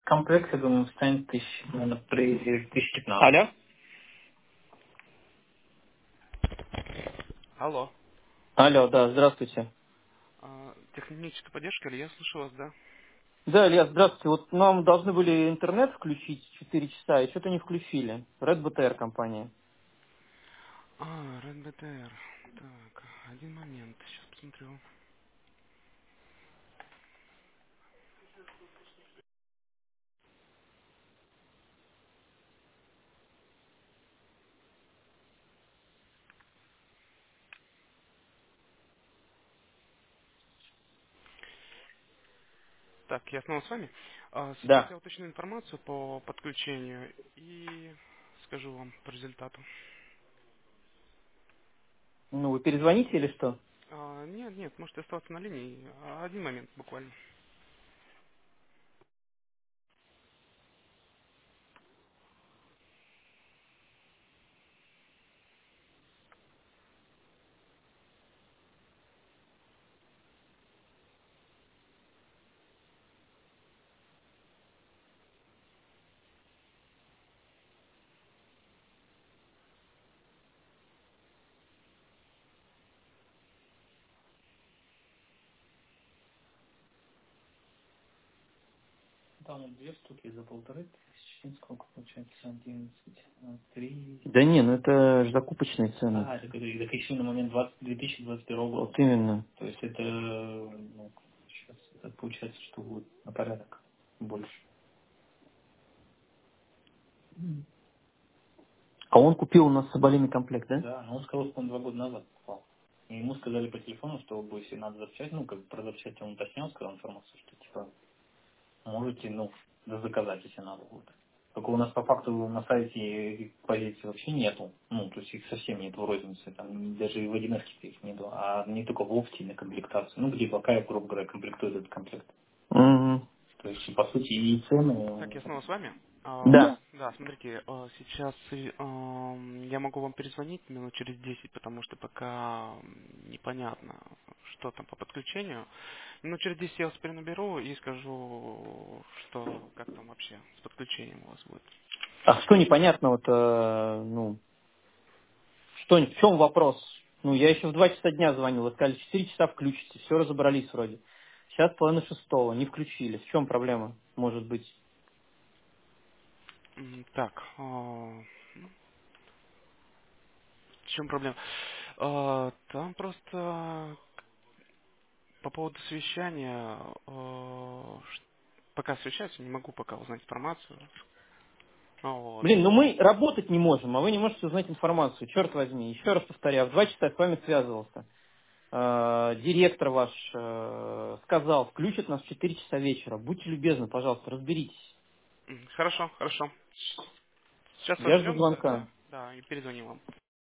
Комплекс, я думаю, станет тысяч, наверное, при 1015. Алло? Алло. Алло, да, здравствуйте. Техническая поддержка, или я слышу вас, да? Да, Илья, здравствуйте. Вот нам должны были интернет включить 4 часа, и что-то не включили. Red BTR компания. РНБТР. Так, один момент, сейчас посмотрю. Так, я снова с вами. Сейчас Да. я уточню информацию по подключению и скажу вам по результату. Ну, вы перезвоните или что? Нет, нет, можете оставаться на линии. Один момент буквально. Там вот 2 штуки за 1500. Сколько получается? 11, 3. Да не, ну это же закупочные цены. А, это еще на момент 2021 года. Вот именно. То есть это, ну, сейчас это получается, что будет на порядок больше. А он купил у нас соболиный комплект, да? Да, но он сказал, что он 2 года назад покупал. И ему сказали по телефону, что если надо запчасть, ну, как бы про запчасти он уточнял, сказал информацию, что типа можете, ну, заказать, если надо будет. Только у нас по факту на сайте позиций вообще нету. Ну, то есть их совсем нет в рознице, там даже и в 1С их нету, а не только в опте на комплектации. Ну, где какая, грубо говоря, комплектует этот комплект. Мгм. То есть, по сути, и Так, цены... я снова с вами. Да. Да, смотрите, сейчас я могу вам перезвонить минут через 10, потому что пока непонятно, что там по подключению. Минут через 10 я вас перенаберу и скажу, что как там вообще с подключением у вас будет. А что непонятного-то, ну, что, в чем вопрос? Ну, я еще в 2 часа дня звонил, вы сказали, 4 часа включите, все разобрались вроде. Сейчас половина шестого, не включили. В чем проблема, может быть? Так, в чем проблема? Там просто по поводу совещания, пока совещаются, не могу пока узнать информацию. Вот. Блин, ну мы работать не можем, а вы не можете узнать информацию. Черт возьми. Еще раз повторяю, в 2 часа я с вами связывался. Директор ваш сказал, включат нас в 4 часа вечера. Будьте любезны, пожалуйста, разберитесь. Хорошо, хорошо. Сейчас Я жду разберемся, звонка. да, и перезвоним вам.